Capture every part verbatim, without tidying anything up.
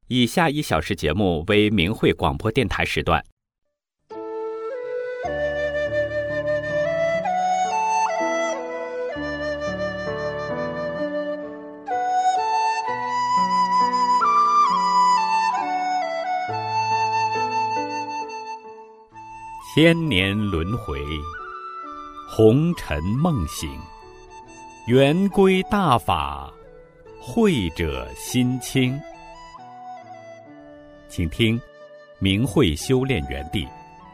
以下一小时节目为明慧广播电台时段。千年轮回，红尘梦醒，圆归大法，慧者心清。请听明慧修炼园地。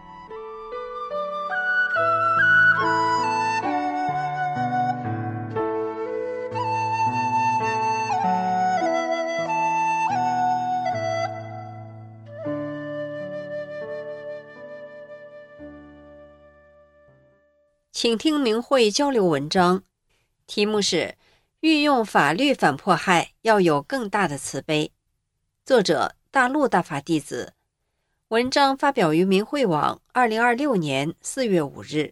请听明慧交流文章，题目是运用法律反迫害要有更大的慈悲，作者大陆大法弟子，文章发表于明慧网二零二六年四月五日。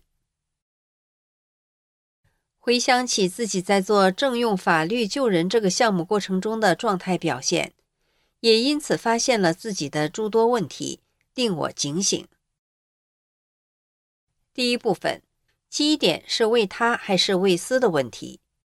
回想起自己在做正用法律救人这个项目过程中的状态表现，也因此发现了自己的诸多问题，令我警醒。第一部分，基点是为他还是为私的问题。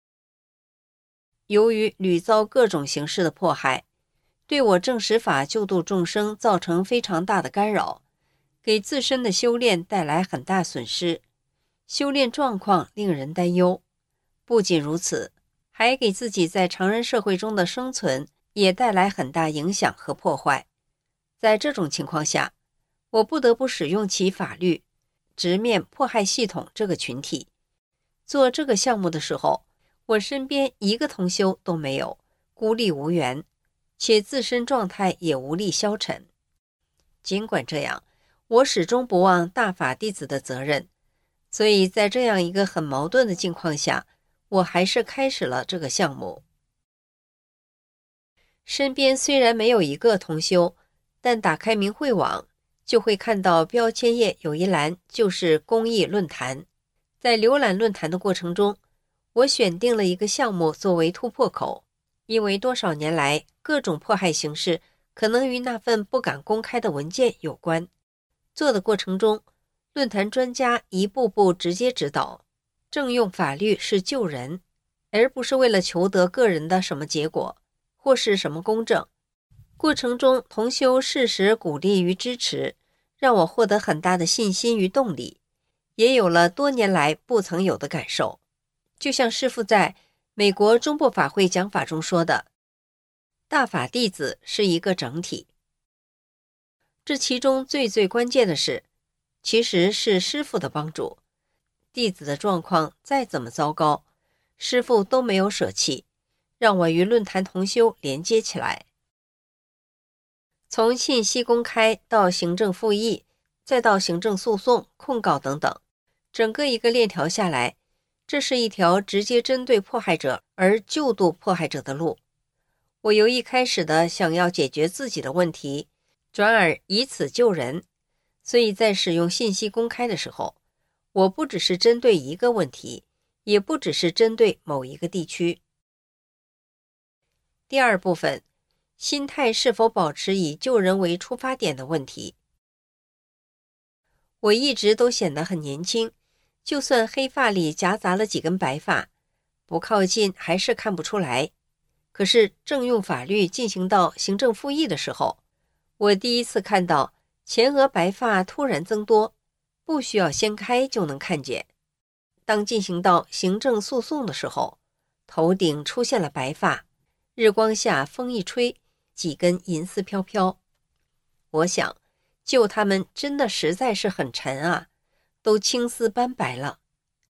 由于屡遭各种形式的迫害，对我正实法救度众生造成非常大的干扰，给自身的修炼带来很大损失，修炼状况令人担忧。不仅如此，还给自己在常人社会中的生存也带来很大影响和破坏。在这种情况下，我不得不使用其法律直面迫害系统这个群体。做这个项目的时候，我身边一个同修都没有，孤立无援，且自身状态也无力消沉。尽管这样，我始终不忘大法弟子的责任，所以在这样一个很矛盾的境况下，我还是开始了这个项目。身边虽然没有一个同修，但打开明慧网就会看到标签页有一栏就是公益论坛。在浏览论坛的过程中，我选定了一个项目作为突破口，因为多少年来各种迫害形式可能与那份不敢公开的文件有关。做的过程中，论坛专家一步步直接指导，正用法律是救人，而不是为了求得个人的什么结果或是什么公正。过程中同修适时鼓励与支持，让我获得很大的信心与动力，也有了多年来不曾有的感受。就像师父在美国中部法会讲法中说的，大法弟子是一个整体。这其中最最关键的是，其实是师父的帮助。弟子的状况再怎么糟糕，师父都没有舍弃，让我与论坛同修连接起来。从信息公开到行政复议，再到行政诉讼、控告等等，整个一个链条下来，这是一条直接针对迫害者而救度迫害者的路。我由一开始的想要解决自己的问题，转而以此救人，所以在使用信息公开的时候，我不只是针对一个问题，也不只是针对某一个地区。第二部分，心态是否保持以救人为出发点的问题。我一直都显得很年轻，就算黑发里夹杂了几根白发，不靠近还是看不出来。可是正用法律进行到行政复议的时候，我第一次看到前额白发突然增多，不需要掀开就能看见。当进行到行政诉讼的时候，头顶出现了白发，日光下风一吹，几根银丝飘飘。我想救他们真的实在是很沉啊，都青丝斑白了。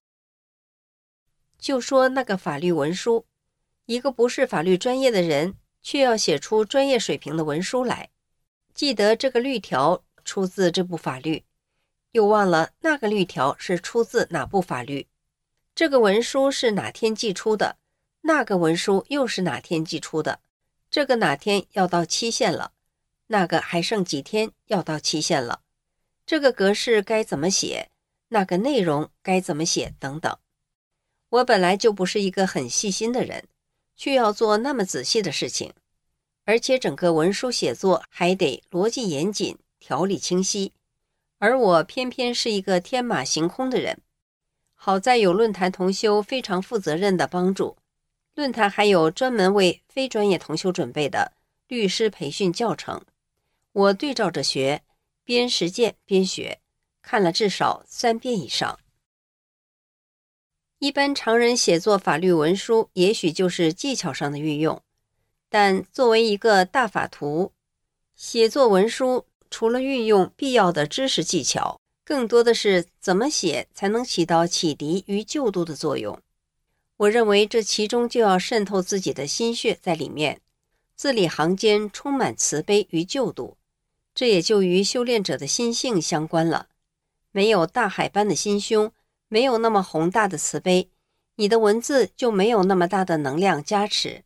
就说那个法律文书，一个不是法律专业的人却要写出专业水平的文书来，记得这个律条出自这部法律，又忘了那个律条是出自哪部法律，这个文书是哪天寄出的，那个文书又是哪天寄出的，这个哪天要到期限了，那个还剩几天要到期限了，这个格式该怎么写，那个内容该怎么写等等。我本来就不是一个很细心的人，却要做那么仔细的事情， 而且整个文书写作还得逻辑严谨，条理清晰。而我偏偏是一个天马行空的人。好在有论坛同修非常负责任的帮助，论坛还有专门为非专业同修准备的律师培训教程，我对照着学，边实践边学，看了至少三遍以上。一般常人写作法律文书也许就是技巧上的运用，但作为一个大法徒，写作文书除了运用必要的知识技巧，更多的是怎么写才能起到启迪与救度的作用。我认为这其中就要渗透自己的心血在里面，字里行间充满慈悲与救度，这也就与修炼者的心性相关了。没有大海般的心胸，没有那么宏大的慈悲，你的文字就没有那么大的能量加持。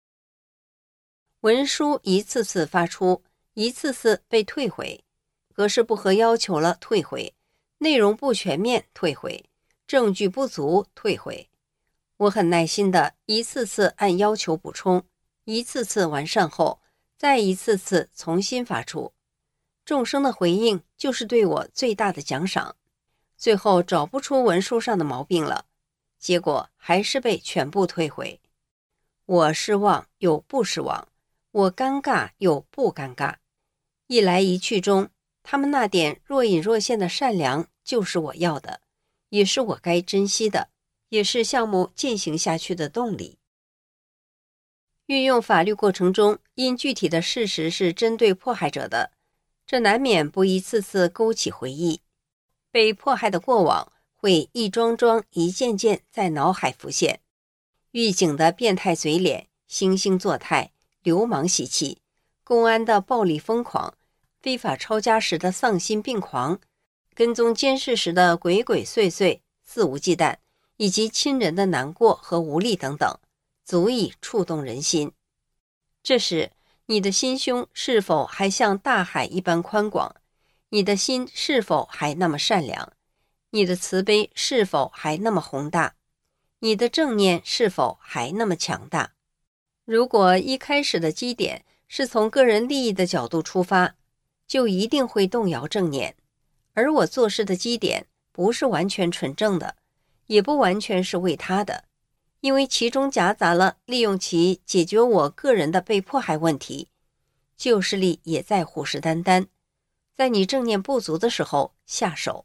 文书一次次发出，一次次被退回，格式不合要求了退回，内容不全面退回，证据不足退回。我很耐心的一次次按要求补充，一次次完善后，再一次次重新发出。众生的回应就是对我最大的奖赏。最后找不出文书上的毛病了，结果还是被全部退回。我失望又不失望，我尴尬又不尴尬。一来一去中，他们那点若隐若现的善良就是我要的，也是我该珍惜的，也是项目进行下去的动力。运用法律过程中，因具体的事实是针对迫害者的，这难免不一次次勾起回忆。被迫害的过往会一桩桩一件件在脑海浮现，狱警的变态嘴脸、惺惺作态、流氓习气，公安的暴力疯狂，非法抄家时的丧心病狂，跟踪监视时的鬼鬼祟祟、肆无忌惮，以及亲人的难过和无力等等，足以触动人心。这时，你的心胸是否还像大海一般宽广？你的心是否还那么善良？你的慈悲是否还那么宏大？你的正念是否还那么强大？如果一开始的基点是从个人利益的角度出发，就一定会动摇正念。而我做事的基点不是完全纯正的，也不完全是为他的，因为其中夹杂了利用其解决我个人的被迫害问题，旧势力也在虎视眈眈，在你正念不足的时候下手。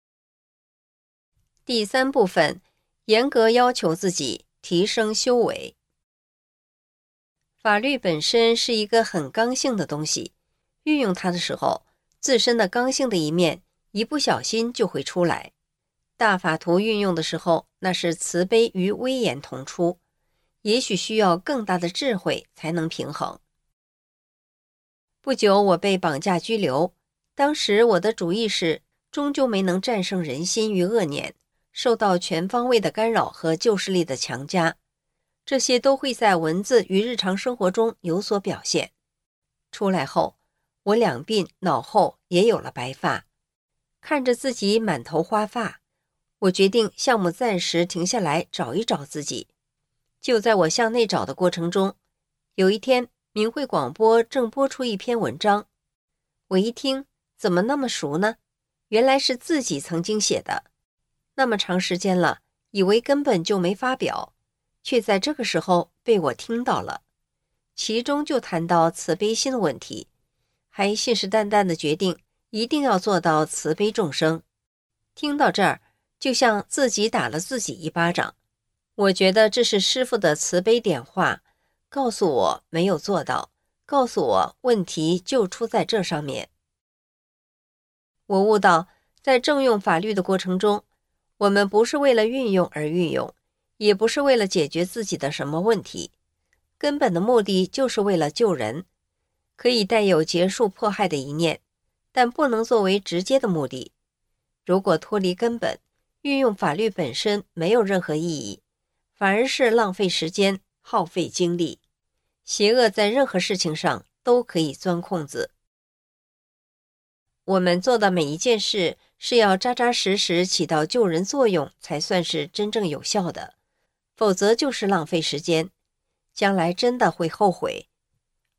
第三部分，严格要求自己，提升修为。法律本身是一个很刚性的东西，运用它的时候，自身的刚性的一面一不小心就会出来。大法图运用的时候，那是慈悲与威严同出，也许需要更大的智慧才能平衡。不久我被绑架拘留，当时我的主意是终究没能战胜人心与恶念，受到全方位的干扰和旧势力的强加，这些都会在文字与日常生活中有所表现。出来后，我两鬓脑后也有了白发，看着自己满头花发，我决定项目暂时停下来找一找自己。就在我向内找的过程中，有一天明慧广播正播出一篇文章，我一听，怎么那么熟呢？原来是自己曾经写的，那么长时间了，以为根本就没发表，却在这个时候被我听到了。其中就谈到慈悲心的问题，还信誓旦旦地决定一定要做到慈悲众生。听到这儿，就像自己打了自己一巴掌。我觉得这是师父的慈悲点化，告诉我没有做到，告诉我问题就出在这上面。我悟到，在正用法律的过程中，我们不是为了运用而运用，也不是为了解决自己的什么问题，根本的目的就是为了救人，可以带有结束迫害的一念，但不能作为直接的目的。如果脱离根本，运用法律本身没有任何意义，反而是浪费时间，耗费精力。邪恶在任何事情上都可以钻空子。我们做的每一件事是要扎扎实实起到救人作用才算是真正有效的，否则就是浪费时间，将来真的会后悔。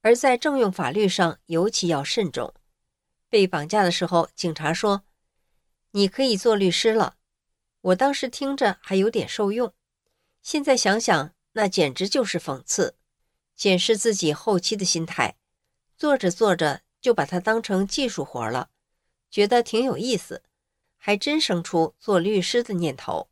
而在正用法律上尤其要慎重。被绑架的时候，警察说：“你可以做律师了。”我当时听着还有点受用，现在想想，那简直就是讽刺。检视自己后期的心态，做着做着就把它当成技术活了，觉得挺有意思，还真生出做律师的念头。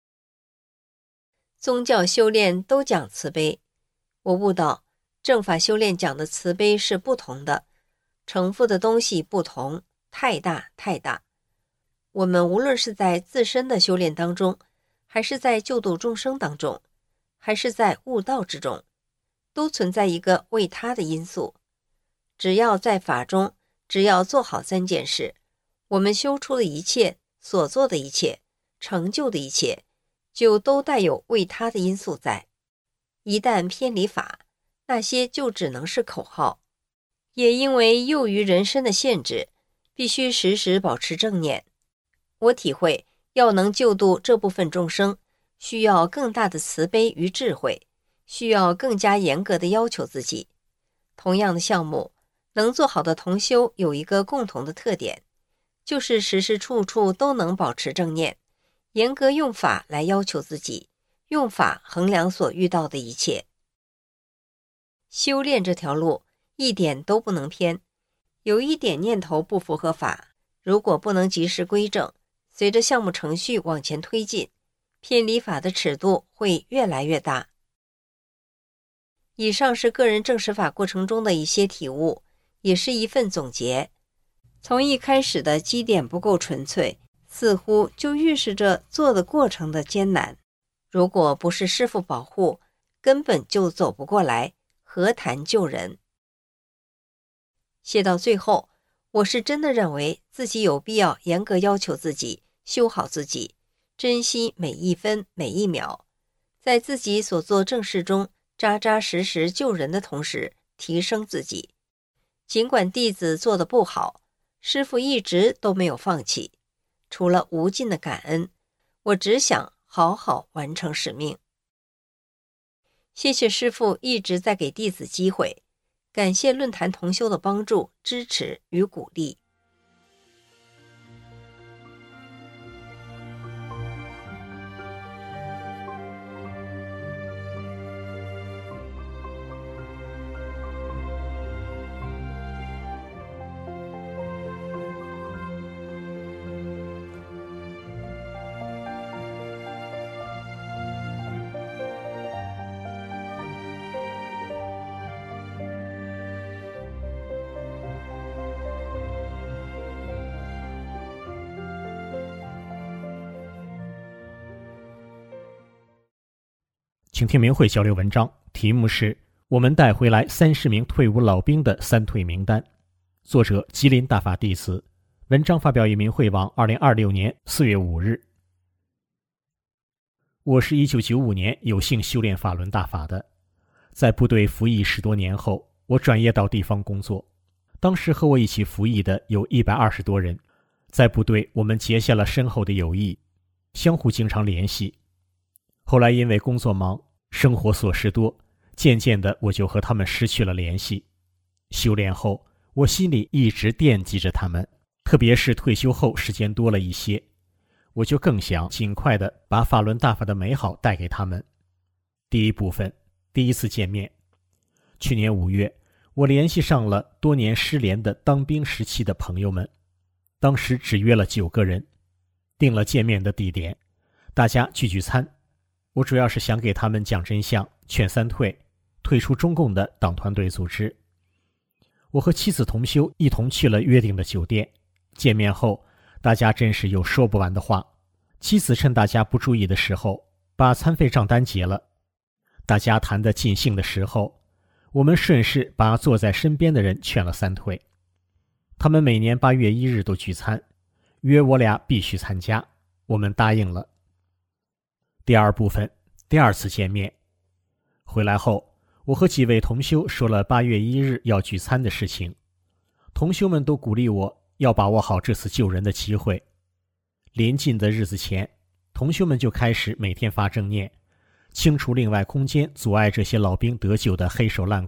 宗教修炼都讲慈悲，我悟到正法修炼讲的慈悲是不同的，承负的东西不同，太大太大。我们无论是在自身的修炼当中，还是在救度众生当中，还是在悟道之中，都存在一个为他的因素。只要在法中，只要做好三件事，我们修出的一切，所做的一切，成就的一切，就都带有为他的因素在。一旦偏离法，那些就只能是口号。也因为囿于人身的限制，必须时时保持正念。我体会，要能救度这部分众生，需要更大的慈悲与智慧，需要更加严格的要求自己。同样的项目，能做好的同修有一个共同的特点，就是时时处处都能保持正念，严格用法来要求自己，用法衡量所遇到的一切。修炼这条路一点都不能偏，有一点念头不符合法，如果不能及时归正，随着项目程序往前推进，偏离法的尺度会越来越大。以上是个人证实法过程中的一些体悟，也是一份总结。从一开始的基点不够纯粹，似乎就预示着做的过程的艰难。如果不是师父保护，根本就走不过来，何谈救人？写到最后，我是真的认为自己有必要严格要求自己，修好自己，珍惜每一分每一秒，在自己所做正事中扎扎实实救人的同时，提升自己。尽管弟子做得不好，师父一直都没有放弃，除了无尽的感恩，我只想好好完成使命。谢谢师父一直在给弟子机会，感谢论坛同修的帮助、支持与鼓励。 请听明慧交流文章，题目是我们带回来三十名退伍老兵的三退名单，作者吉林大法弟子，文章发表于明慧网二零二六年四月五日。我是一九九五年有幸修炼法轮大法的，在部队服役十多年后，我转业到地方工作。当时和我一起服役的有一百二十多人，在部队我们结下了深厚的友谊，相互经常联系。后来因为工作忙，生活琐事多，渐渐的我就和他们失去了联系。修炼后，我心里一直惦记着他们，特别是退休后时间多了一些，我就更想尽快的把法轮大法的美好带给他们。第一部分，第一次见面。去年五月，我联系上了多年失联的当兵时期的朋友们，当时只约了九个人，定了见面的地点，大家聚聚餐。我主要是想给他们讲真相，劝三退，退出中共的党团队组织。我和妻子同修一同去了约定的酒店，见面后，大家真是有说不完的话。妻子趁大家不注意的时候，把餐费账单结了。大家谈得尽兴的时候，我们顺势把坐在身边的人劝了三退。他们每年八月一日都聚餐，约我俩必须参加，我们答应了。第二部分，第二次见面。回来后，我和几位同修说了八月一日要聚餐的事情，同修们都鼓励我要把握好这次救人的机会。临近的日子前，同修们就开始每天发正念，清除另外空间阻碍这些老兵得救的黑手烂鬼，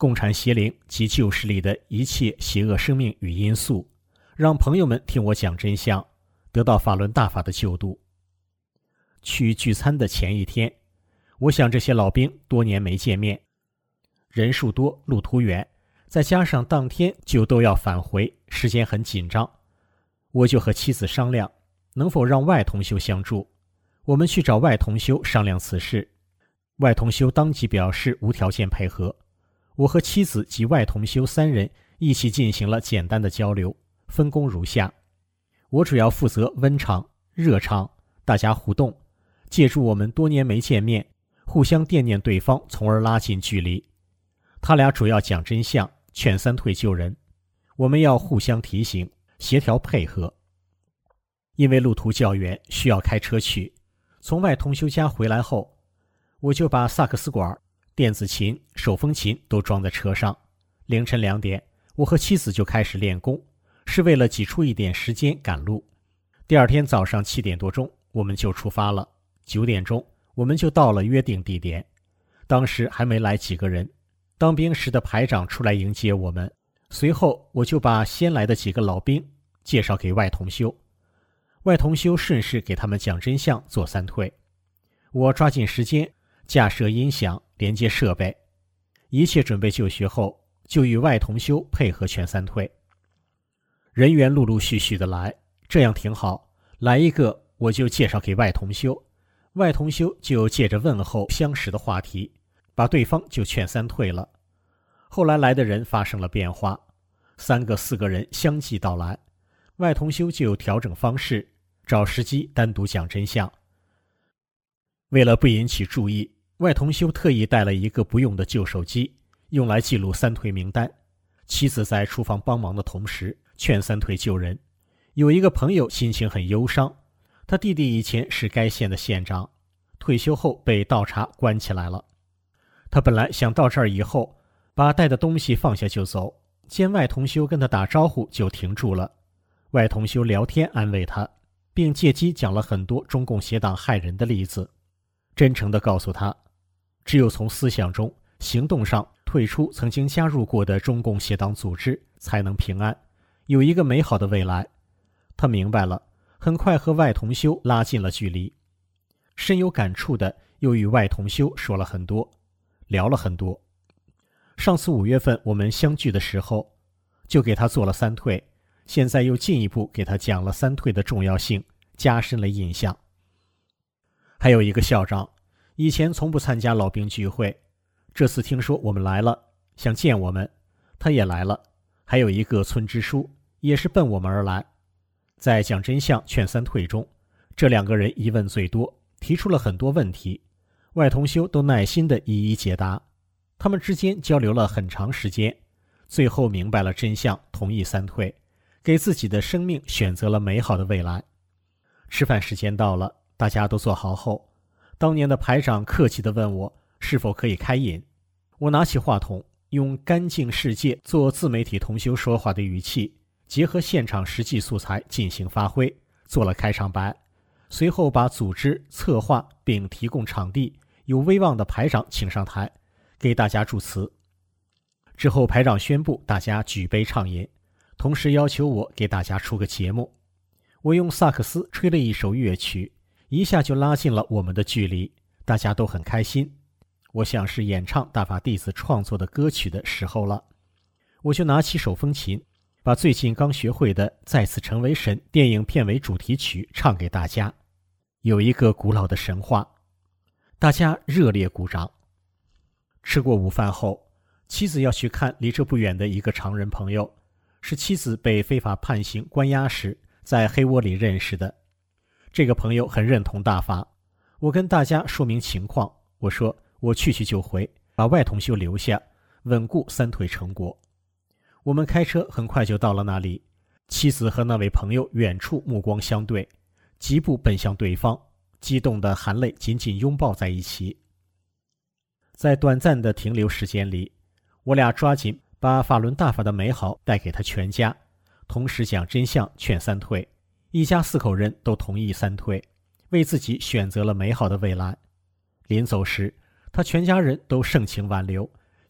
共产邪灵及旧势力的一切邪恶生命与因素，让朋友们听我讲真相，得到法轮大法的救度。去聚餐的前一天，我想这些老兵多年没见面，人数多，路途远，再加上当天就都要返回，时间很紧张，我就和妻子商量，能否让外同修相助。我们去找外同修商量此事，外同修当即表示无条件配合。我和妻子及外同修三人一起进行了简单的交流，分工如下：我主要负责温场、热场，大家互动，借助我们多年没见面，互相惦念对方，从而拉近距离。他俩主要讲真相，劝三退救人，我们要互相提醒，协调配合。因为路途较远，需要开车去。从外同修家回来后，我就把萨克斯管、电子琴、手风琴都装在车上。凌晨两点，我和妻子就开始练功，是为了挤出一点时间赶路。第二天早上七点多钟，我们就出发了。九点钟，我们就到了约定地点。当时还没来几个人，当兵时的排长出来迎接我们。随后，我就把先来的几个老兵介绍给外同修。外同修顺势给他们讲真相，做三退。我抓紧时间架设音响，连接设备，一切准备就绪后，就与外同修配合劝三退。人员陆陆续续的来，这样挺好。来一个我就介绍给外同修，外同修就借着问候相识的话题，把对方就劝三退了。后来来的人发生了变化，三个四个人相继到来，外同修就调整方式，找时机单独讲真相。为了不引起注意，外同修特意带了一个不用的旧手机，用来记录三退名单。妻子在厨房帮忙的同时，劝三退救人。有一个朋友心情很忧伤，他弟弟以前是该县的县长，退休后被倒查关起来了。他本来想到这儿以后，把带的东西放下就走，见外同修跟他打招呼，就停住了。外同修聊天安慰他，并借机讲了很多中共邪党害人的例子，真诚地告诉他，只有从思想中、行动上退出曾经加入过的中共邪党组织，才能平安，有一个美好的未来。他明白了，很快和外同修拉近了距离。深有感触的又与外同修说了很多，聊了很多。上次五月份我们相聚的时候，就给他做了三退，现在又进一步给他讲了三退的重要性，加深了印象。还有一个校长，以前从不参加老兵聚会，这次听说我们来了，想见我们，他也来了。还有一个村支书，也是奔我们而来。在讲真相劝三退中，这两个人疑问最多，提出了很多问题，外同修都耐心地一一解答。他们之间交流了很长时间，最后明白了真相，同意三退，给自己的生命选择了美好的未来。吃饭时间到了，大家都坐好后，当年的排长客气地问我是否可以开饮。我拿起话筒，用干净世界做自媒体同修说话的语气，结合现场实际素材进行发挥，做了开场白。随后把组织策划并提供场地，由威望的排长请上台，给大家祝词。之后排长宣布大家举杯畅饮，同时要求我给大家出个节目。我用萨克斯吹了一首乐曲，一下就拉近了我们的距离，大家都很开心。我想是演唱大法弟子创作的歌曲的时候了，我就拿起手风琴，把最近刚学会的《再次成为神》电影片尾主题曲唱给大家。有一个古老的神话，大家热烈鼓掌。吃过午饭后，妻子要去看离这不远的一个常人朋友，是妻子被非法判刑关押时在黑窝里认识的。这个朋友很认同大法，我跟大家说明情况，我说我去去就回，把外同修留下，稳固三退成果。我们开车很快就到了那里，妻子和那位朋友远处目光相对，疾步奔向对方，激动的含泪紧紧拥抱在一起。在短暂的停留时间里，我俩抓紧把法轮大法的美好带给他全家，同时讲真相劝三退。一家四口人都同意三退，为自己选择了美好的未来。临走时，他全家人都盛情挽留，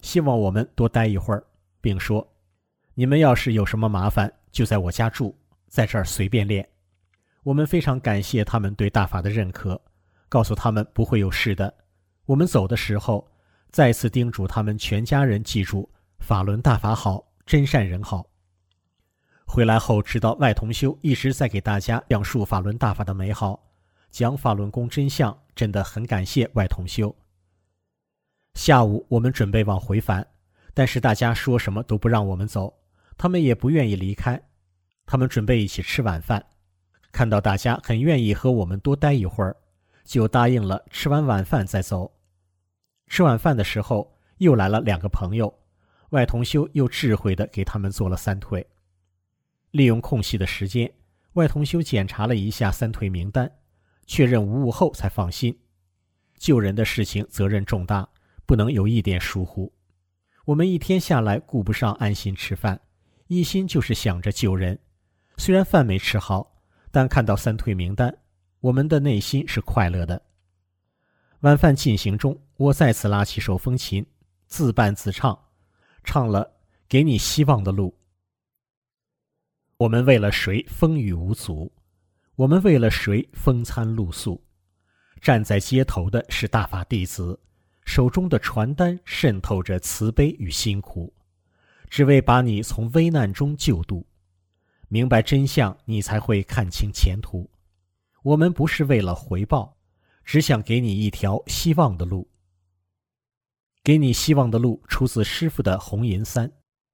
希望我们多待一会儿，并说，你们要是有什么麻烦，就在我家住，在这儿随便练。我们非常感谢他们对大法的认可，告诉他们不会有事的。我们走的时候，再次叮嘱他们全家人记住法轮大法好，真善人好。回来后知道外同修一直在给大家讲述法轮大法的美好，讲法轮功真相，真的很感谢外同修。下午我们准备往回返，但是大家说什么都不让我们走，他们也不愿意离开。他们准备一起吃晚饭，看到大家很愿意和我们多待一会儿，就答应了吃完晚饭再走。吃晚饭的时候又来了两个朋友，外同修又智慧地给他们做了三退。利用空隙的时间，外同修检查了一下三退名单，确认无误后才放心。救人的事情责任重大，不能有一点疏忽。我们一天下来顾不上安心吃饭，一心就是想着救人。虽然饭没吃好，但看到三退名单，我们的内心是快乐的。晚饭进行中，我再次拉起手风琴，自伴自唱，唱了《给你希望的路》。我们为了谁风雨无阻，我们为了谁风餐露宿。站在街头的是大法弟子，手中的传单渗透着慈悲与辛苦，只为把你从危难中救度。明白真相，你才会看清前途。我们不是为了回报，只想给你一条希望的路。给你希望的路出自师父的红银三。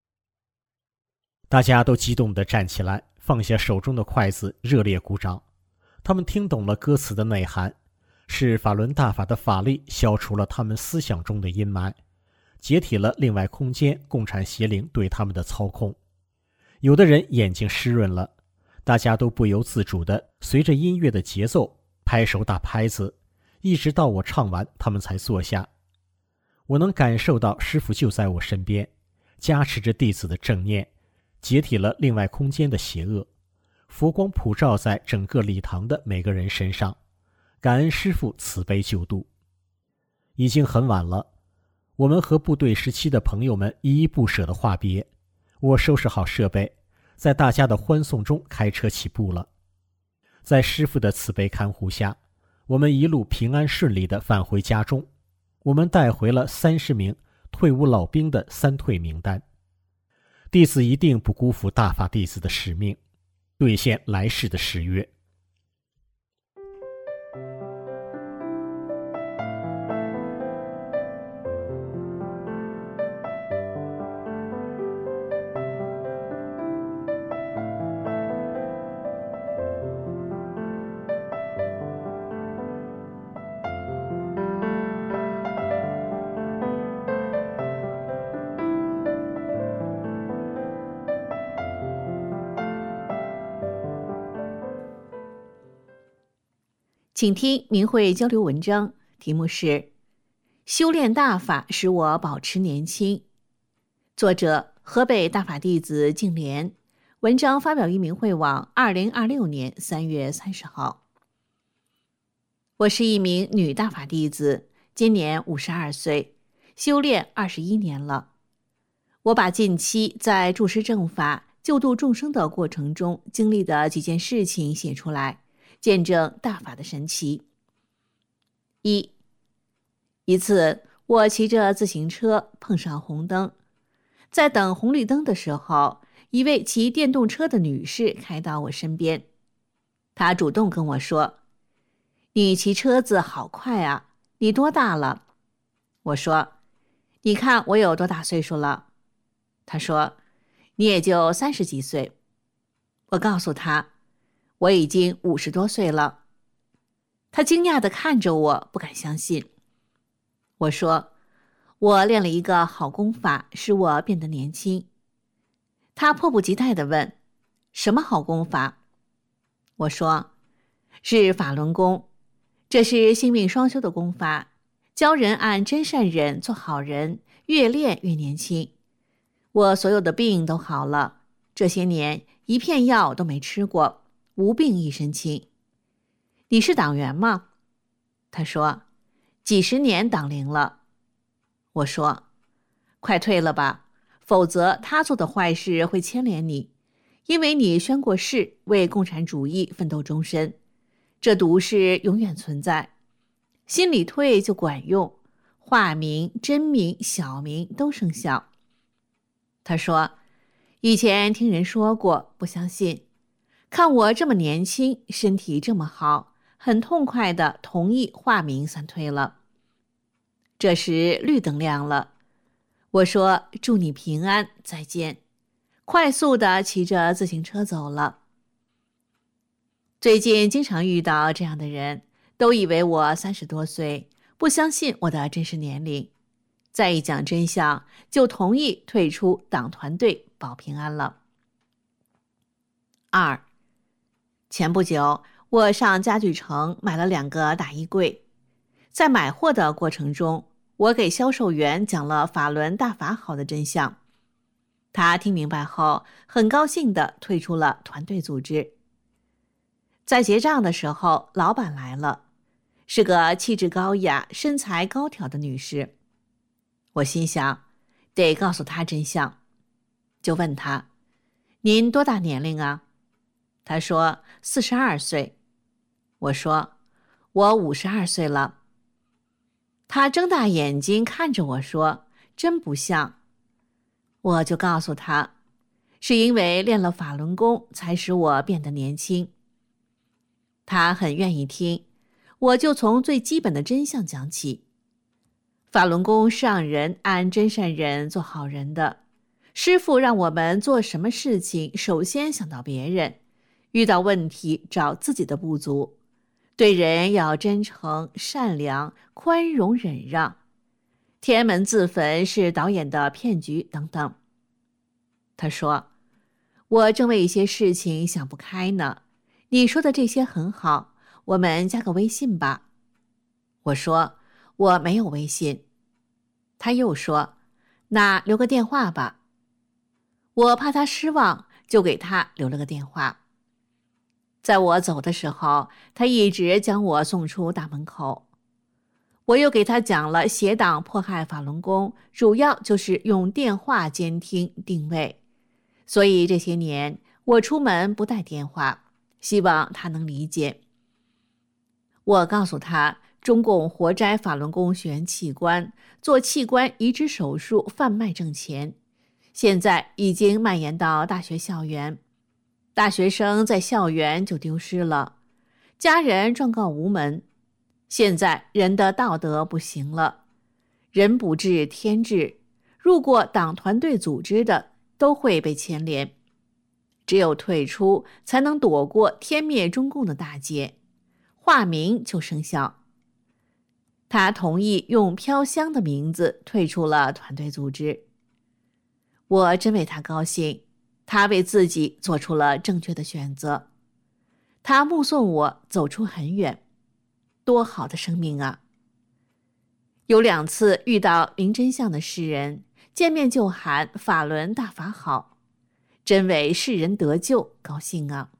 大家都激动地站起来，放下手中的筷子，热烈鼓掌。他们听懂了歌词的内涵，是法轮大法的法力消除了他们思想中的阴霾，解体了另外空间共产邪灵对他们的操控。有的人眼睛湿润了，大家都不由自主地随着音乐的节奏拍手打拍子，一直到我唱完，他们才坐下。我能感受到师父就在我身边，加持着弟子的正念，解体了另外空间的邪恶，佛光普照在整个礼堂的每个人身上，感恩师父慈悲救度。已经很晚了，我们和部队时期的朋友们依依不舍地话别。我收拾好设备，在大家的欢送中开车起步了。在师父的慈悲看护下，我们一路平安顺利地返回家中。我们带回了三十名退伍老兵的三退名单。弟子一定不辜负大法弟子的使命，兑现来世的誓约。 请听明慧交流文章，题目是修炼大法使我保持年轻，作者河北大法弟子净莲，文章发表于明慧网二零二六年三月三十号。我是一名女大法弟子，今年五十二岁，修炼二十一年了。我把近期在注释正法救度众生的过程中经历的几件事情写出来，见证大法的神奇。一，一次我骑着自行车碰上红灯，在等红绿灯的时候，一位骑电动车的女士开到我身边，她主动跟我说：“你骑车子好快啊，你多大了？”我说：“你看我有多大岁数了？”她说：“你也就三十几岁。”我告诉她：“我已经五十多岁了。”他惊讶地看着我，不敢相信。我说：“我练了一个好功法，使我变得年轻。”他迫不及待地问：“什么好功法？”我说：“是法轮功，这是性命双修的功法，教人按真善忍做好人，越练越年轻。我所有的病都好了，这些年一片药都没吃过，无病一身轻。你是党员吗？”他说：“几十年党龄了。”我说：“ 快退了吧，否则他做的坏事会牵连你，因为你宣过誓为共产主义奋斗终身，这毒誓永远存在。心里退就管用，化名、真名、小名都生效。他说，以前听人说过，不相信，看我这么年轻，身体这么好，很痛快地同意化名三退了。这时绿灯亮了，我说祝你平安，再见，快速地骑着自行车走了。最近经常遇到这样的人，都以为我三十多岁，不相信我的真实年龄，再一讲真相，就同意退出党团队保平安了。二，前不久我上家具城买了两个大衣柜，在买货的过程中，我给销售员讲了法轮大法好的真相，他听明白后很高兴地退出了团队组织。在结账的时候，老板来了，是个气质高雅、身材高挑的女士。我心想，得告诉她真相，就问她：“您多大年龄啊？”她说：“四十二岁。”我说：“我五十二岁了。”她睁大眼睛看着我说：“真不像。”我就告诉她，是因为练了法轮功才使我变得年轻。她很愿意听，我就从最基本的真相讲起。法轮功是让人按真善忍做好人的，师父让我们做什么事情，首先想到别人，遇到问题找自己的不足，对人要真诚、善良、宽容、忍让。天安门自焚是导演的骗局等等。他说，我正为一些事情想不开呢，你说的这些很好，我们加个微信吧。我说，我没有微信。他又说，那留个电话吧。我怕他失望，就给他留了个电话。在我走的时候，他一直将我送出大门口。我又给他讲了邪党迫害法轮功，主要就是用电话监听定位，所以这些年我出门不带电话，希望他能理解。我告诉他，中共活摘法轮功学员器官，做器官移植手术贩卖挣钱，现在已经蔓延到大学校园，大学生在校园就丢失了，家人状告无门。现在人的道德不行了，人不治天治，入过党团队组织的都会被牵连，只有退出才能躲过天灭中共的大劫，化名就生效。他同意用飘香的名字退出了团队组织。我真为他高兴，他为自己做出了正确的选择。他目送我走出很远，多好的生命啊！有两次遇到明真相的世人，见面就喊法轮大法好，真为世人得救高兴啊！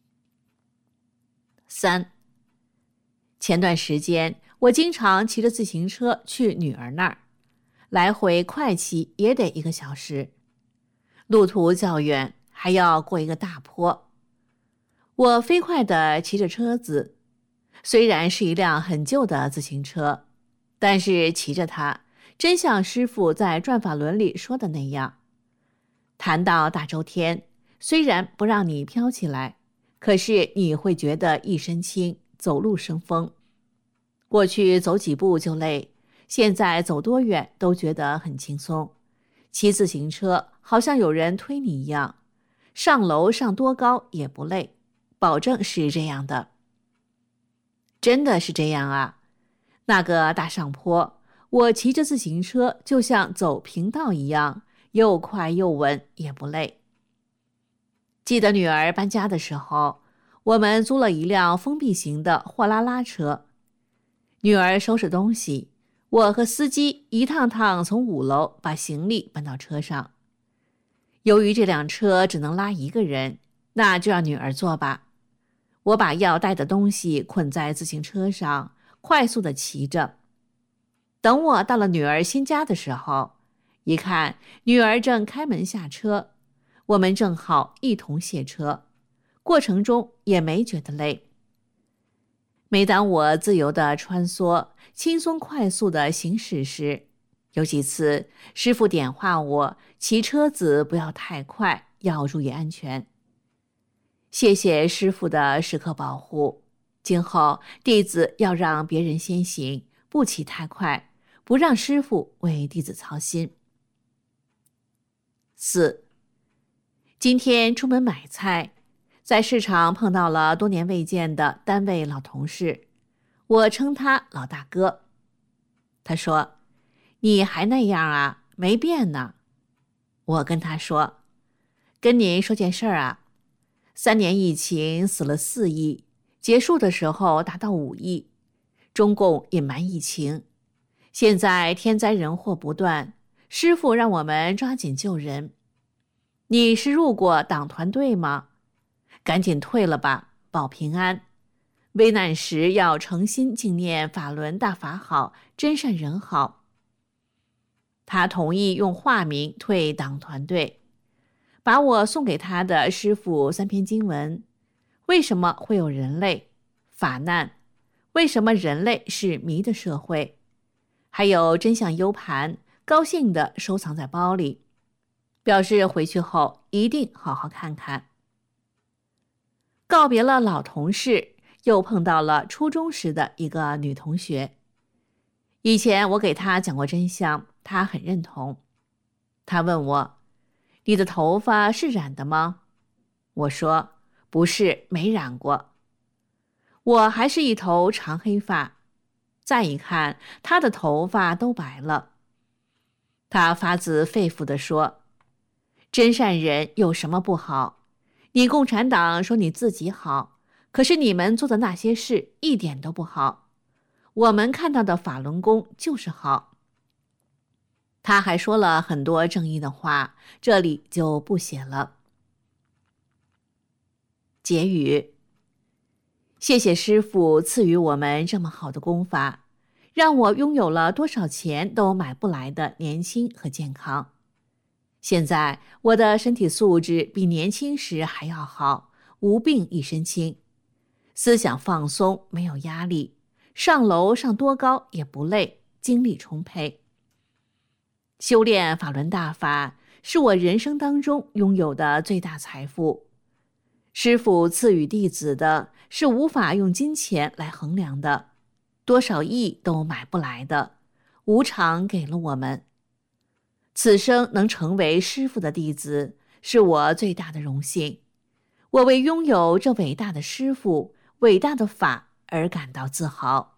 三，前段时间我经常骑着自行车去女儿那儿，来回快骑也得一个小时，路途较远，还要过一个大坡。我飞快地骑着车子，虽然是一辆很旧的自行车，但是骑着它，真像师父在转法轮里说的那样，谈到大周天，虽然不让你飘起来，可是你会觉得一身轻，走路生风。过去走几步就累，现在走多远都觉得很轻松。骑自行车好像有人推你一样，上楼上多高也不累，保证是这样的。真的是这样啊！那个大上坡，我骑着自行车就像走平道一样，又快又稳，也不累。记得女儿搬家的时候，我们租了一辆封闭型的货拉拉车。女儿收拾东西，我和司机一趟趟从五楼把行李搬到车上。由于这辆车只能拉一个人，那就让女儿坐吧。我把要带的东西捆在自行车上，快速地骑着。等我到了女儿新家的时候， 一看女儿正开门下车，我们正好一同卸车，过程中也没觉得累。每当我自由地穿梭，轻松快速地行驶时，有几次师父点化我骑车子不要太快，要注意安全。谢谢师父的时刻保护，今后弟子要让别人先行，不骑太快，不让师父为弟子操心。四，今天出门买菜，在市场碰到了多年未见的单位老同事，我称他老大哥。他说：“你还那样啊，没变呢。”我跟他说：“跟你说件事儿啊，三年疫情死了四亿，结束的时候达到五亿，中共隐瞒疫情，现在天灾人祸不断，师父让我们抓紧救人。你是入过党团队吗？赶紧退了吧，保平安。危难时要诚心敬念法轮大法好，真善人好。”他同意用化名退党团队，把我送给他的师父三篇经文：为什么会有人类？法难？为什么人类是迷的社会？还有真相 U 盘，高兴地收藏在包里，表示回去后一定好好看看。告别了老同事，又碰到了初中时的一个女同学。以前我给她讲过真相，她很认同。她问我：“你的头发是染的吗？”我说：“不是，没染过。”我还是一头长黑发，再一看，她的头发都白了。她发自肺腑地说：“真善人有什么不好？你共产党说你自己好，可是你们做的那些事一点都不好。我们看到的法轮功就是好。”他还说了很多正义的话，这里就不写了。结语：谢谢师父赐予我们这么好的功法，让我拥有了多少钱都买不来的年轻和健康。现在我的身体素质比年轻时还要好，无病一身轻，思想放松，没有压力，上楼上多高也不累，精力充沛。修炼法轮大法是我人生当中拥有的最大财富，师父赐予弟子的是无法用金钱来衡量的，多少亿都买不来的，无偿给了我们。此生能成为师父的弟子，是我最大的荣幸。我为拥有这伟大的师父、伟大的法而感到自豪。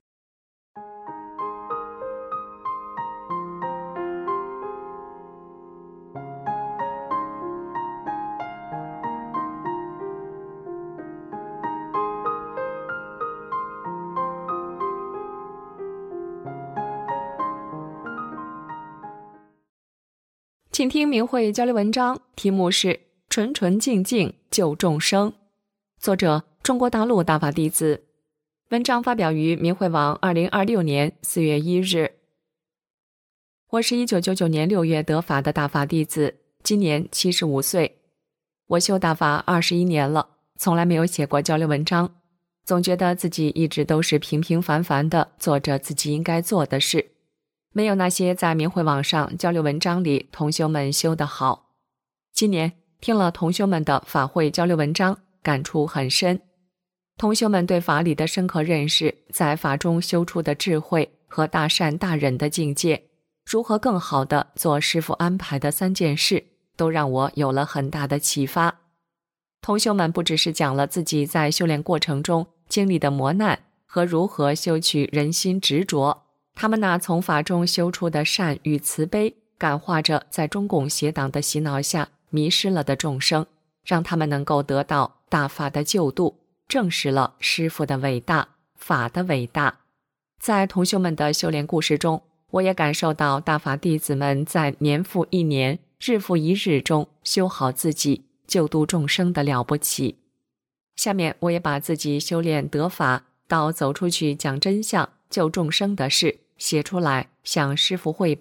请听明慧交流文章，题目是《纯纯净净救众生》，作者中国大陆大法弟子。文章发表于明慧网二零二六年四月一日。我是一九九九年六月得法的大法弟子，今年七十五岁。我修大法二十一年了，从来没有写过交流文章，总觉得自己一直都是平平凡凡的做着自己应该做的事，没有那些在明慧网上交流文章里同修们修得好。今年听了同修们的法会交流文章，感触很深。同修们对法理的深刻认识，在法中修出的智慧和大善大忍的境界，如何更好地做师父安排的三件事，都让我有了很大的启发。同修们不只是讲了自己在修炼过程中经历的磨难和如何修取人心执着，他们那从法中修出的善与慈悲，感化着在中共邪党的洗脑下迷失了的众生，让他们能够得到大法的救度，证实了师父的伟大，法的伟大。在同修们的修炼故事中，我也感受到大法弟子们在年复一年、日复一日中修好自己，救度众生的了不起。下面我也把自己修炼得法到走出去讲真相、救众生的事写出来，向师父汇报，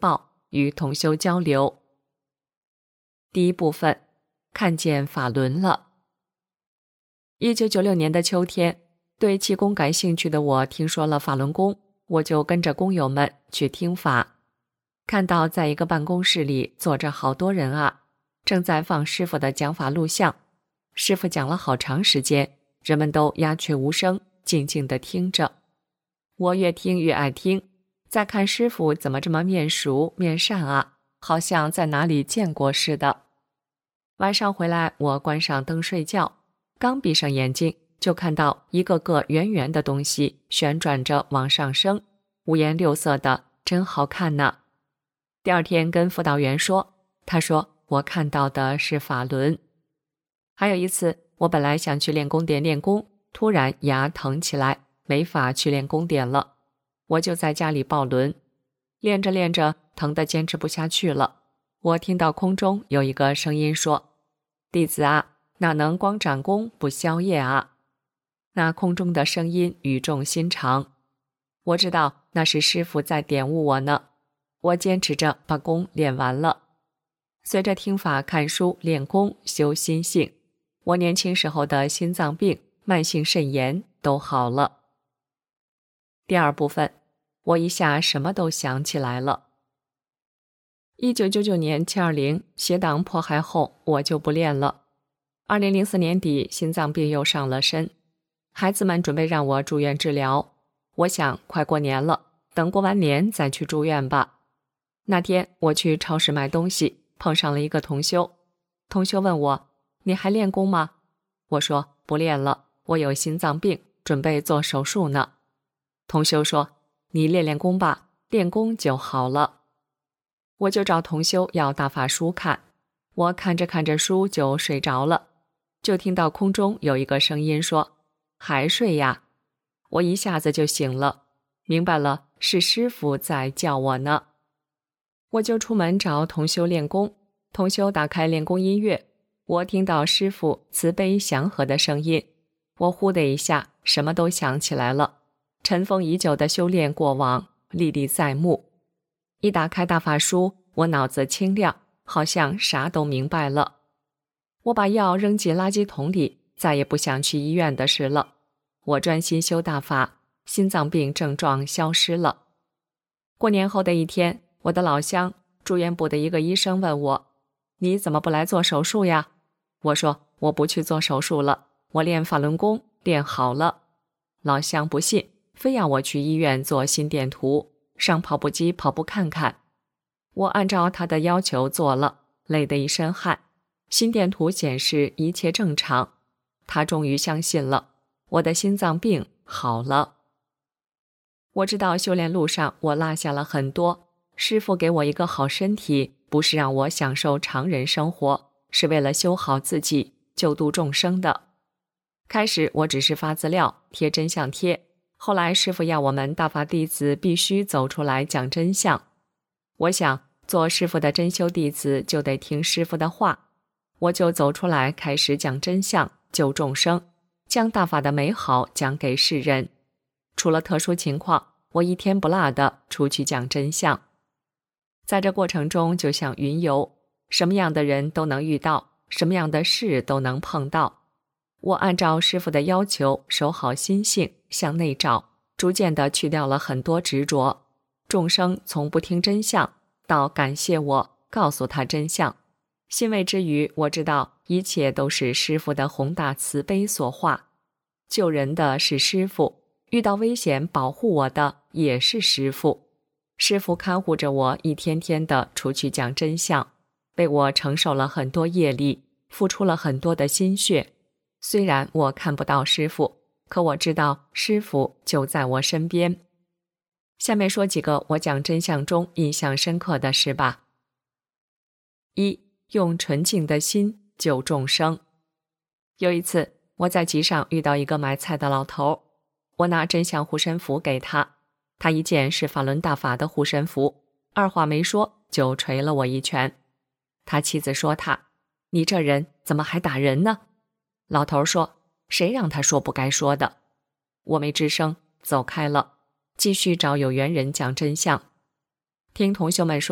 与同修交流。第一部分，看见法轮了。一九九六年的秋天，对气功感兴趣的我听说了法轮功，我就跟着工友们去听法。看到在一个办公室里坐着好多人啊，正在放师傅的讲法录像。师傅讲了好长时间，人们都鸦雀无声，静静地听着。我越听越爱听，再看师傅怎么这么面熟面善啊，好像在哪里见过似的。晚上回来，我关上灯睡觉，刚闭上眼睛，就看到一个个圆圆的东西旋转着往上升，五颜六色的，真好看呢。第二天跟辅导员说，他说我看到的是法轮。还有一次，我本来想去练功点练功，突然牙疼起来，没法去练功点了，我就在家里抱轮，练着练着，疼得坚持不下去了。我听到空中有一个声音说，弟子啊，哪能光展功不消业啊？那空中的声音语重心长，我知道那是师父在点悟我呢。我坚持着把功练完了。随着听法、看书、练功、修心性，我年轻时候的心脏病、慢性肾炎都好了。第二部分，我一下什么都想起来了。一九九九年七二零邪党迫害后，我就不练了。二零零四年底，心脏病又上了身，孩子们准备让我住院治疗。我想，快过年了，等过完年再去住院吧。那天我去超市买东西，碰上了一个同修。同修问我，你还练功吗？我说不练了，我有心脏病，准备做手术呢。同修说，你练练功吧，练功就好了。我就找同修要大法书看，我看着看着书就睡着了，就听到空中有一个声音说，还睡呀？我一下子就醒了，明白了，是师父在叫我呢。我就出门找同修练功，同修打开练功音乐，我听到师父慈悲祥和的声音，我呼的一下什么都想起来了，尘封已久的修炼过往历历在目。一打开大法书，我脑子清亮，好像啥都明白了。我把药扔进垃圾桶里，再也不想去医院的事了。我专心修大法，心脏病症状消失了。过年后的一天，我的老乡住院部的一个医生问我，你怎么不来做手术呀？我说我不去做手术了，我练法轮功练好了。老乡不信，非要我去医院做心电图，上跑步机跑步看看。我按照他的要求做了，累得一身汗，心电图显示一切正常。他终于相信了，我的心脏病好了。我知道修炼路上我落下了很多，师父给我一个好身体，不是让我享受常人生活，是为了修好自己，救度众生的。开始我只是发资料，贴真相贴，后来师父要我们大法弟子必须走出来讲真相。我想做师父的真修弟子就得听师父的话，我就走出来开始讲真相，救众生，将大法的美好讲给世人。除了特殊情况，我一天不落的出去讲真相。在这过程中就像云游，什么样的人都能遇到，什么样的事都能碰到。我按照师父的要求，守好心性，向内照，逐渐地去掉了很多执着。众生从不听真相到感谢我，告诉他真相。欣慰之余，我知道一切都是师父的宏大慈悲所化。救人的是师父，遇到危险保护我的也是师父。师父看护着我一天天的出去讲真相，被我承受了很多业力，付出了很多的心血。虽然我看不到师父，可我知道师父就在我身边。下面说几个我讲真相中印象深刻的事吧。一，用纯净的心救众生。有一次，我在集上遇到一个买菜的老头，我拿真相护身符给他，他一见是法轮大法的护身符，二话没说就捶了我一拳。他妻子说他，你这人怎么还打人呢？老头说，谁让他说不该说的？我没吱声，走开了，继续找有缘人讲真相。听同修们说，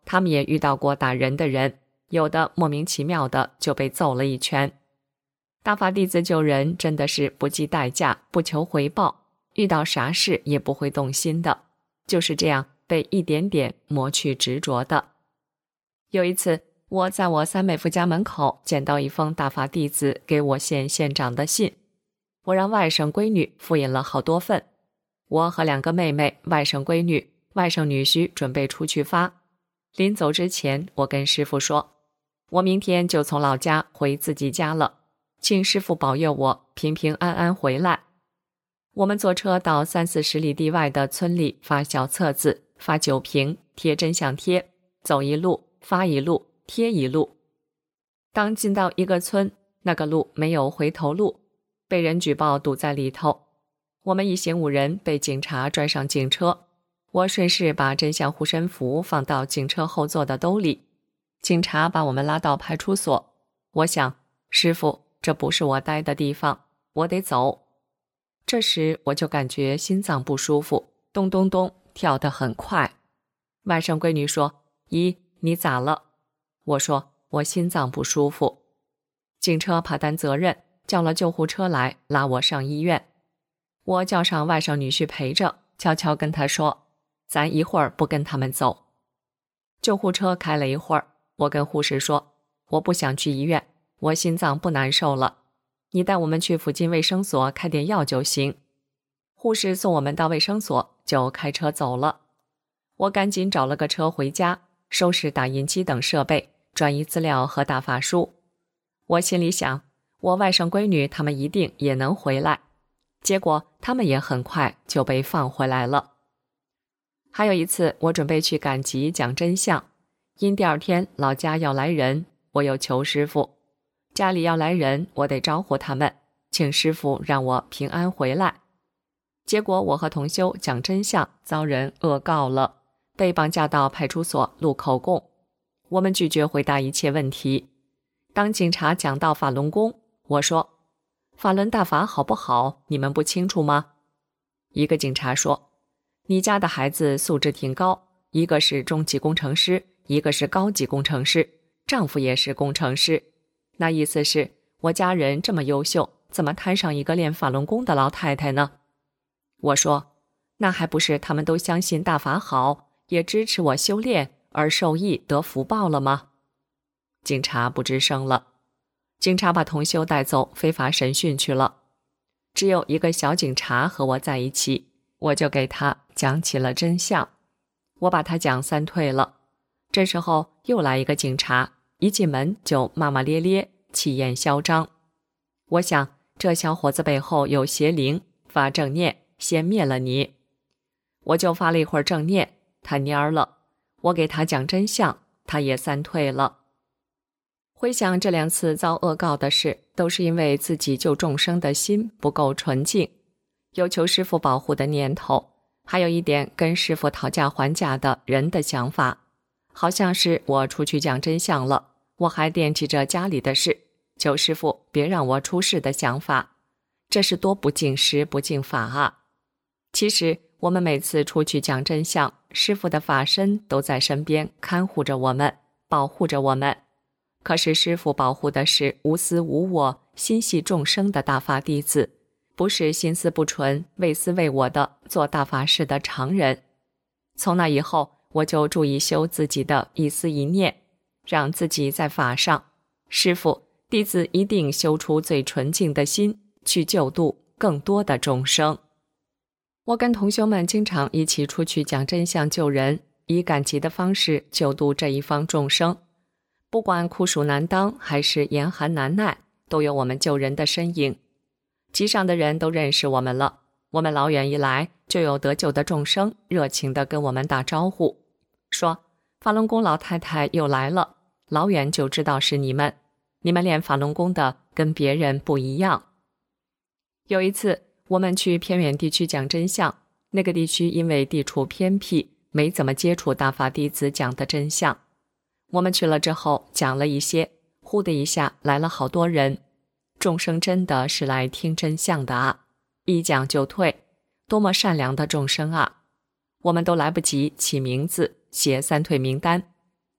他们也遇到过打人的人，有的莫名其妙的就被揍了一拳。大法弟子救人真的是不计代价，不求回报，遇到啥事也不会动心的，就是这样被一点点磨去执着的。有一次，我在我三妹夫家门口捡到一封大法弟子给我县县长的信，我让外甥闺女复印了好多份。我和两个妹妹、外甥闺女、外甥女婿准备出去发。临走之前，我跟师父说，我明天就从老家回自己家了，请师父保佑我平平安安回来。我们坐车到三四十里地外的村里发小册子，发酒瓶，贴真相贴，走一路，发一路，贴一路。当进到一个村，那个路没有回头路，被人举报堵在里头。我们一行五人被警察拽上警车，我顺势把真相护身符放到警车后座的兜里。警察把我们拉到派出所，我想，师父，这不是我待的地方，我得走。这时我就感觉心脏不舒服，咚咚咚跳得很快。外甥闺女说，姨，你咋了？我说，我心脏不舒服。警车怕担责任，叫了救护车来拉我上医院。我叫上外甥女婿陪着，悄悄跟他说，咱一会儿不跟他们走。救护车开了一会儿，我跟护士说，我不想去医院，我心脏不难受了，你带我们去附近卫生所开点药就行。护士送我们到卫生所，就开车走了。我赶紧找了个车回家，收拾打印机等设备，转移资料和大法书。我心里想，我外甥闺女他们一定也能回来。结果他们也很快就被放回来了。还有一次，我准备去赶集讲真相，因第二天老家要来人，我又求师父，家里要来人，我得招呼他们，请师父让我平安回来。结果我和同修讲真相遭人恶告了，被绑架到派出所录口供。我们拒绝回答一切问题。当警察讲到法轮功，我说，法轮大法好不好，你们不清楚吗？一个警察说，你家的孩子素质挺高，一个是中级工程师，一个是高级工程师，丈夫也是工程师。那意思是我家人这么优秀，怎么摊上一个练法轮功的老太太呢？我说，那还不是他们都相信大法好，也支持我修炼而受益得福报了吗？警察不吱声了。警察把同修带走非法审讯去了，只有一个小警察和我在一起，我就给他讲起了真相。我把他讲三退了。这时候又来一个警察，一进门就骂骂咧咧，气焰嚣张。我想，这小伙子背后有邪灵，发正念，先灭了你。我就发了一会儿正念，他蔫儿了。我给他讲真相，他也三退了。回想这两次遭恶告的事，都是因为自己救众生的心不够纯净，有求师父保护的念头，还有一点跟师父讨价还价的人的想法。好像是我出去讲真相了，我还惦记着家里的事，求师父别让我出事的想法。这是多不敬师不敬法啊！其实我们每次出去讲真相，师父的法身都在身边看护着我们，保护着我们。可是师父保护的是无私无我、心系众生的大法弟子，不是心思不纯、为私为我的做大法事的常人。从那以后，我就注意修自己的一思一念，让自己在法上，师父、弟子一定修出最纯净的心，去救度更多的众生。我跟同修们经常一起出去讲真相救人，以赶集的方式救度这一方众生。不管酷暑难当还是严寒难耐，都有我们救人的身影。集上的人都认识我们了，我们老远一来，就有得救的众生热情地跟我们打招呼，说法轮功老太太又来了，老远就知道是你们，你们练法轮功的跟别人不一样。有一次我们去偏远地区讲真相，那个地区因为地处偏僻，没怎么接触大法弟子讲的真相。我们去了之后讲了一些，呼的一下来了好多人，众生真的是来听真相的啊，一讲就退，多么善良的众生啊！我们都来不及起名字写三退名单，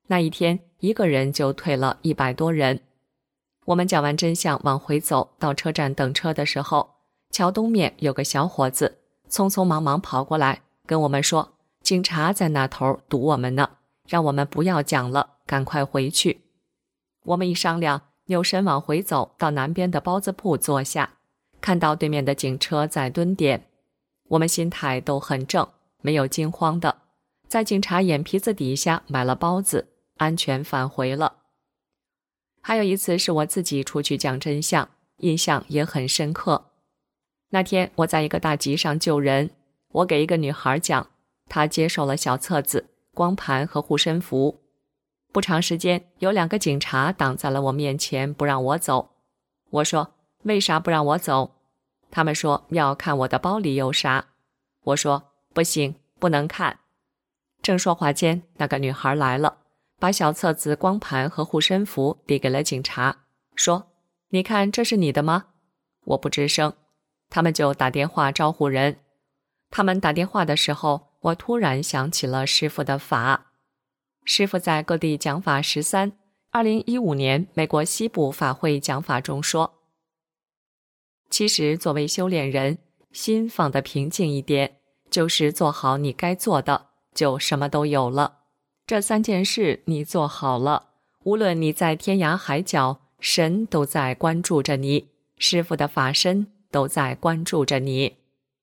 那一天一个人就退了一百多人。我们讲完真相往回走，到车站等车的时候，桥东面有个小伙子匆匆忙忙跑过来跟我们说，警察在那头堵我们呢，让我们不要讲了，赶快回去。我们一商量，扭身往回走，到南边的包子铺坐下，看到对面的警车在蹲点，我们心态都很正，没有惊慌的，在警察眼皮子底下买了包子，安全返回了。还有一次是我自己出去讲真相，印象也很深刻。那天我在一个大集上救人，我给一个女孩讲，她接受了小册子、光盘和护身符。不长时间，有两个警察挡在了我面前，不让我走。我说，为啥不让我走？他们说要看我的包里有啥。我说，不行，不能看。正说话间，那个女孩来了，把小册子、光盘和护身符递给了警察，说，你看这是你的吗？我不吱声，他们就打电话招呼人。他们打电话的时候，我突然想起了师父的法。师父在各地讲法十三，二零一五年美国西部法会讲法中说，其实作为修炼人，心放得平静一点，就是做好你该做的，就什么都有了。这三件事你做好了，无论你在天涯海角，神都在关注着你，师父的法身都在关注着你。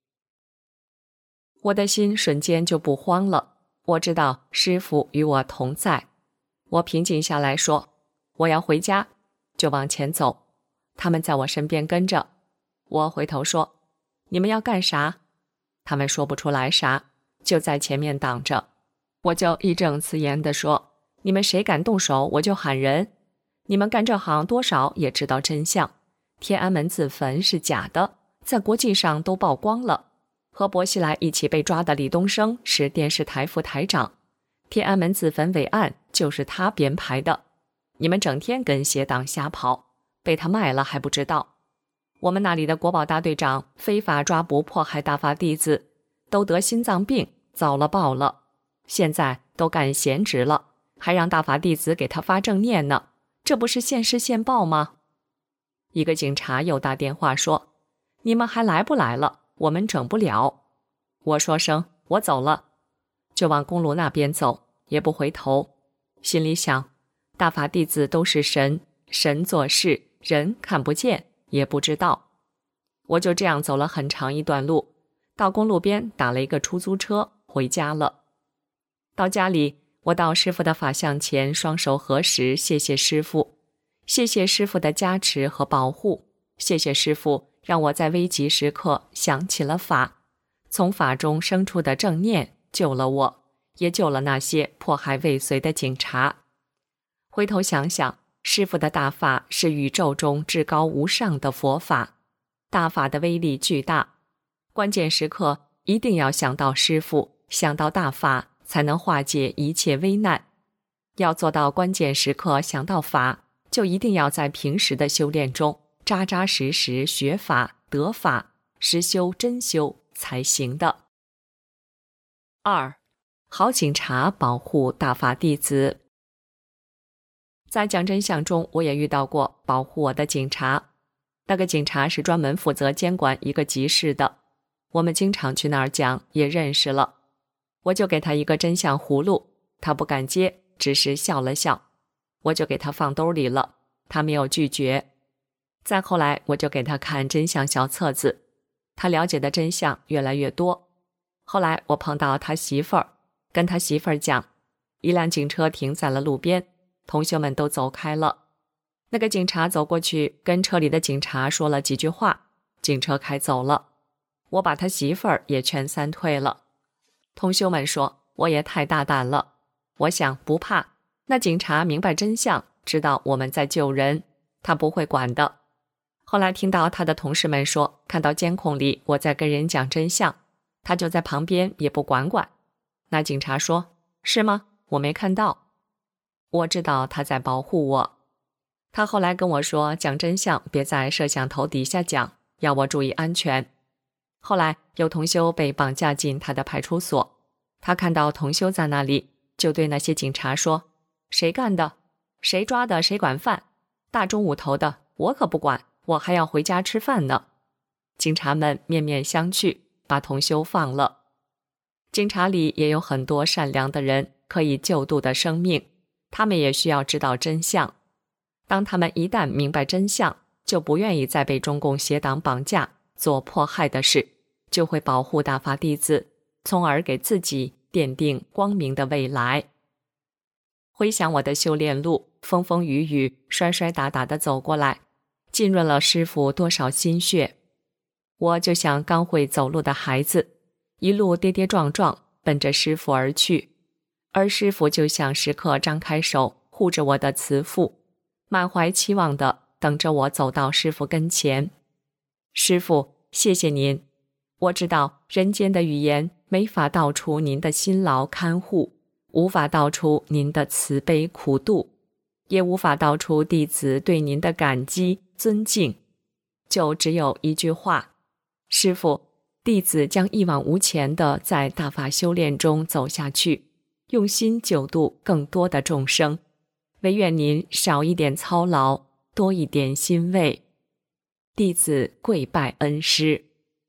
我的心瞬间就不慌了，我知道师父与我同在。我平静下来说，我要回家，就往前走。他们在我身边跟着。我回头说，你们要干啥？他们说不出来啥，就在前面挡着。我就义正辞严地说，你们谁敢动手，我就喊人。你们干这行多少也知道真相，天安门自焚是假的，在国际上都曝光了。和薄熙来一起被抓的李东生是电视台副台长，天安门自焚伪案就是他编排的。你们整天跟邪党瞎跑，被他卖了还不知道。我们那里的国保大队长非法抓捕迫害大法弟子，都得心脏病，遭了报了，现在都干闲职了，还让大法弟子给他发正念呢，这不是现世现报吗？一个警察又打电话说，你们还来不来了？我们整不了。我说声我走了，就往公路那边走，也不回头，心里想，大法弟子都是神，神做事，人看不见也不知道。我就这样走了很长一段路，到公路边打了一个出租车回家了。到家里，我到师父的法像前，双手合十，谢谢师父，谢谢师父的加持和保护，谢谢师父让我在危急时刻想起了法，从法中生出的正念救了我，也救了那些迫害未遂的警察。回头想想，师父的大法是宇宙中至高无上的佛法，大法的威力巨大，关键时刻一定要想到师父，想到大法，才能化解一切危难。要做到关键时刻想到法，就一定要在平时的修炼中扎扎实实学法得法，实修真修才行的。二，好警察保护大法弟子。在讲真相中，我也遇到过保护我的警察。那个警察是专门负责监管一个集市的，我们经常去那儿讲，也认识了。我就给他一个真相葫芦，他不敢接，只是笑了笑。我就给他放兜里了，他没有拒绝。再后来，我就给他看真相小册子，他了解的真相越来越多。后来我碰到他媳妇儿，跟他媳妇儿讲，一辆警车停在了路边，同学们都走开了。那个警察走过去，跟车里的警察说了几句话，警车开走了。我把他媳妇儿也劝散退了。同学们说，我也太大胆了。我想不怕，那警察明白真相，知道我们在救人，他不会管的。后来听到他的同事们说，看到监控里我在跟人讲真相，他就在旁边也不管管。那警察说，是吗？我没看到。我知道他在保护我。他后来跟我说，讲真相别在摄像头底下讲，要我注意安全。后来有同修被绑架进他的派出所，他看到同修在那里，就对那些警察说， 谁干的？谁抓的？谁管饭？大中午头的，我可不管，我还要回家吃饭呢。警察们面面相觑，把同修放了。警察里也有很多善良的人，可以救度的生命，他们也需要知道真相。当他们一旦明白真相，就不愿意再被中共邪党绑架，做迫害的事，就会保护大法弟子，从而给自己奠定光明的未来。回想我的修炼路，风风雨雨，摔摔打打地走过来，浸润了师父多少心血。我就像刚会走路的孩子，一路跌跌撞撞，奔着师父而去，而师父就像时刻张开手护着我的慈父，满怀期望地等着我走到师父跟前。师父，谢谢您，我知道人间的语言没法道出您的辛劳看护，无法道出您的慈悲苦度，也无法道出弟子对您的感激尊敬，就只有一句话：师父，弟子将一往无前地在大法修炼中走下去，用心救度更多的众生，唯愿您少一点操劳，多一点欣慰。弟子跪拜恩师。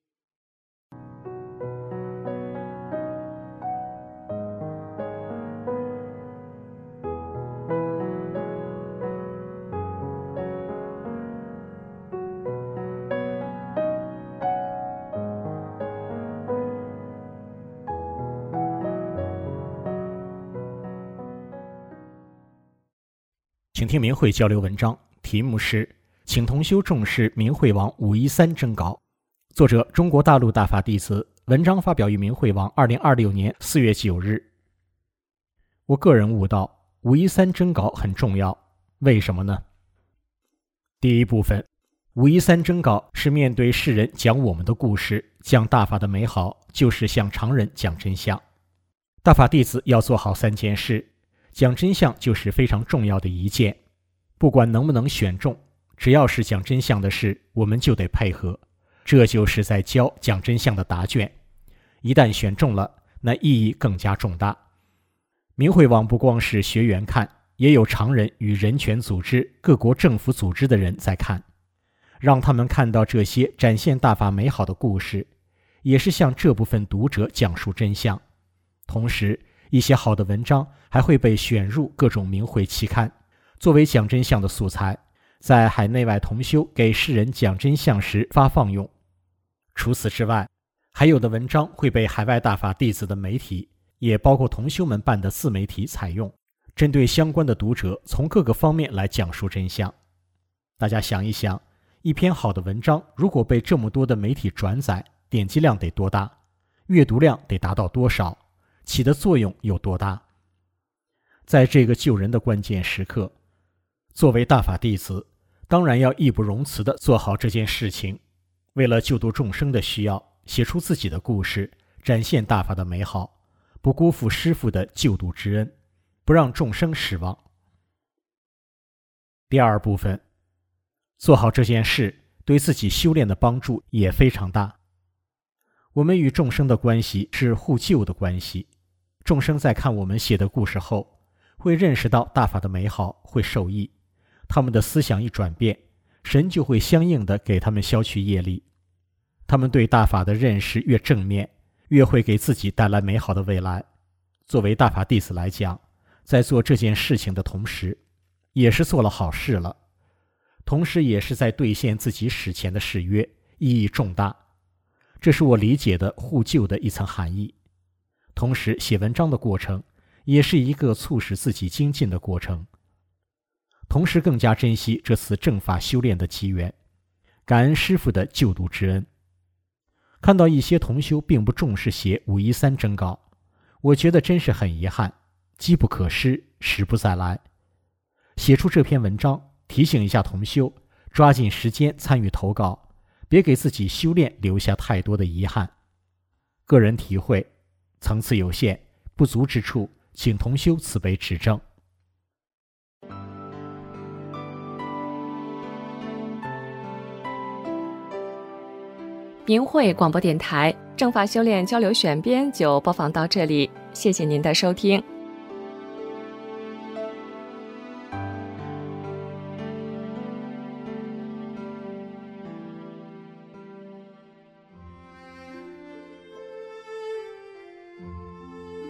请听明慧交流文章，题目是请同修重视明慧网五一三征稿，作者中国大陆大法弟子，文章发表于明慧网二零二六年四月九日。我个人悟到五一三征稿很重要，为什么呢？第一部分，五一三征稿是面对世人讲我们的故事，讲大法的美好，就是向常人讲真相。大法弟子要做好三件事，讲真相就是非常重要的一件，不管能不能选中，只要是讲真相的事，我们就得配合，这就是在交讲真相的答卷。一旦选中了，那意义更加重大。明慧网不光是学员看，也有常人与人权组织、各国政府组织的人在看，让他们看到这些展现大法美好的故事，也是向这部分读者讲述真相。同时，一些好的文章还会被选入各种明慧期刊，作为讲真相的素材，在海内外同修给世人讲真相时发放用。除此之外，还有的文章会被海外大法弟子的媒体，也包括同修们办的自媒体采用，针对相关的读者从各个方面来讲述真相。大家想一想，一篇好的文章如果被这么多的媒体转载，点击量得多大？阅读量得达到多少？起的作用有多大？在这个救人的关键时刻，作为大法弟子，当然要义不容辞地做好这件事情，为了救度众生的需要，写出自己的故事，展现大法的美好，不辜负师父的救度之恩，不让众生失望。第二部分，做好这件事对自己修炼的帮助也非常大。我们与众生的关系是互救的关系，众生在看我们写的故事后，会认识到大法的美好，会受益，他们的思想一转变，神就会相应的给他们消去业力。他们对大法的认识越正面，越会给自己带来美好的未来。作为大法弟子来讲，在做这件事情的同时，也是做了好事了，同时也是在兑现自己史前的誓约，意义重大。这是我理解的互救的一层含义。同时，写文章的过程也是一个促使自己精进的过程。同时更加珍惜这次正法修炼的机缘，感恩师父的救度之恩。看到一些同修并不重视写五一三征稿，我觉得真是很遗憾，机不可失，时不再来。写出这篇文章，提醒一下同修，抓紧时间参与投稿，别给自己修炼留下太多的遗憾。个人体会，层次有限，不足之处，请同修慈悲指正。 明慧广播电台正法修炼交流选编就播放到这里，谢谢您的收听。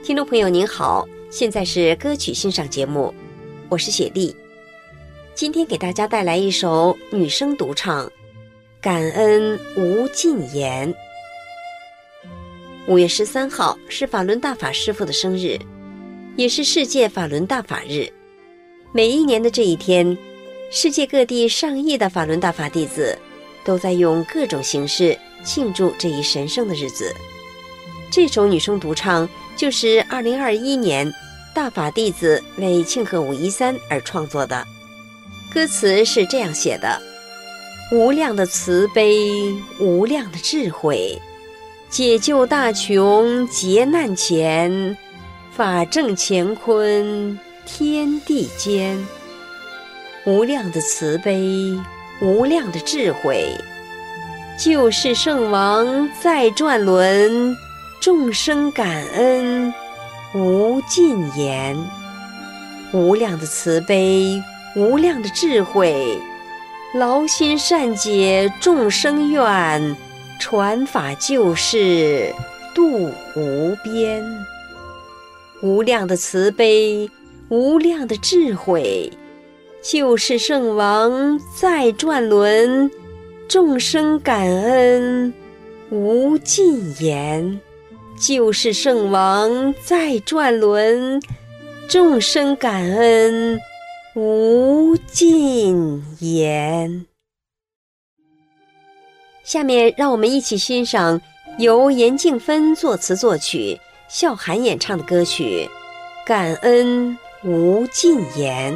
听众朋友您好，现在是歌曲欣赏节目，我是雪莉。今天给大家带来一首女声独唱《感恩无尽言》。五月十三号是法轮大法师父的生日，也是世界法轮大法日。每一年的这一天，世界各地上亿的法轮大法弟子都在用各种形式庆祝这一神圣的日子。这首女声独唱就是二零二一年大法弟子为庆贺五一三而创作的。歌词是这样写的：无量的慈悲，无量的智慧，解救大穷劫难前，法正乾坤天地间。无量的慈悲，无量的智慧，救世圣王在转轮，众生感恩无尽言。无量的慈悲，无量的智慧，劳心善解众生愿，传法救世度无边。无量的慈悲，无量的智慧，救世圣王在转轮，众生感恩无尽言。救世圣王在转轮，众生感恩无尽言。下面让我们一起欣赏由严静芬作词作曲，笑涵演唱的歌曲《感恩无尽言》。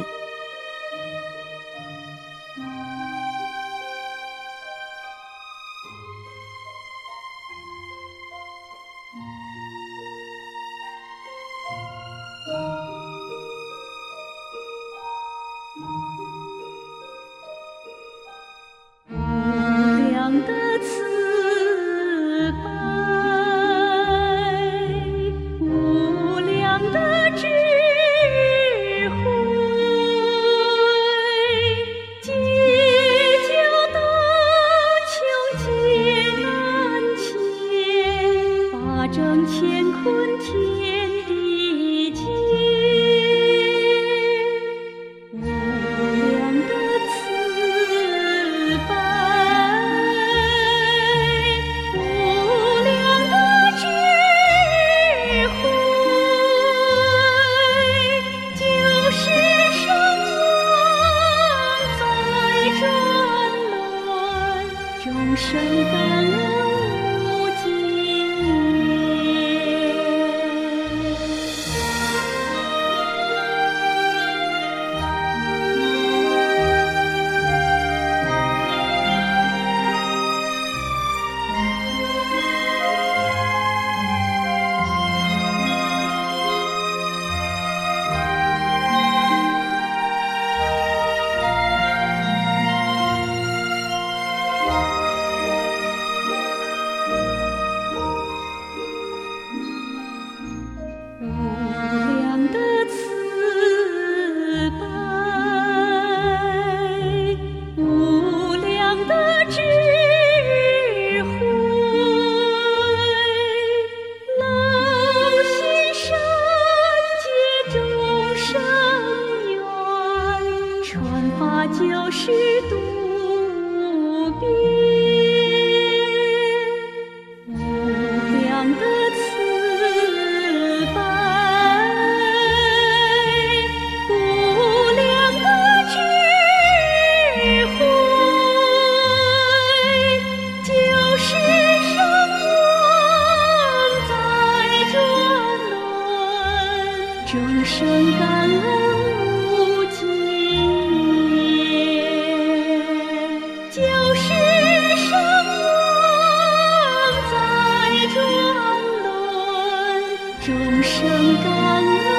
众生感恩无尽言，就是圣王在转轮，众生感恩。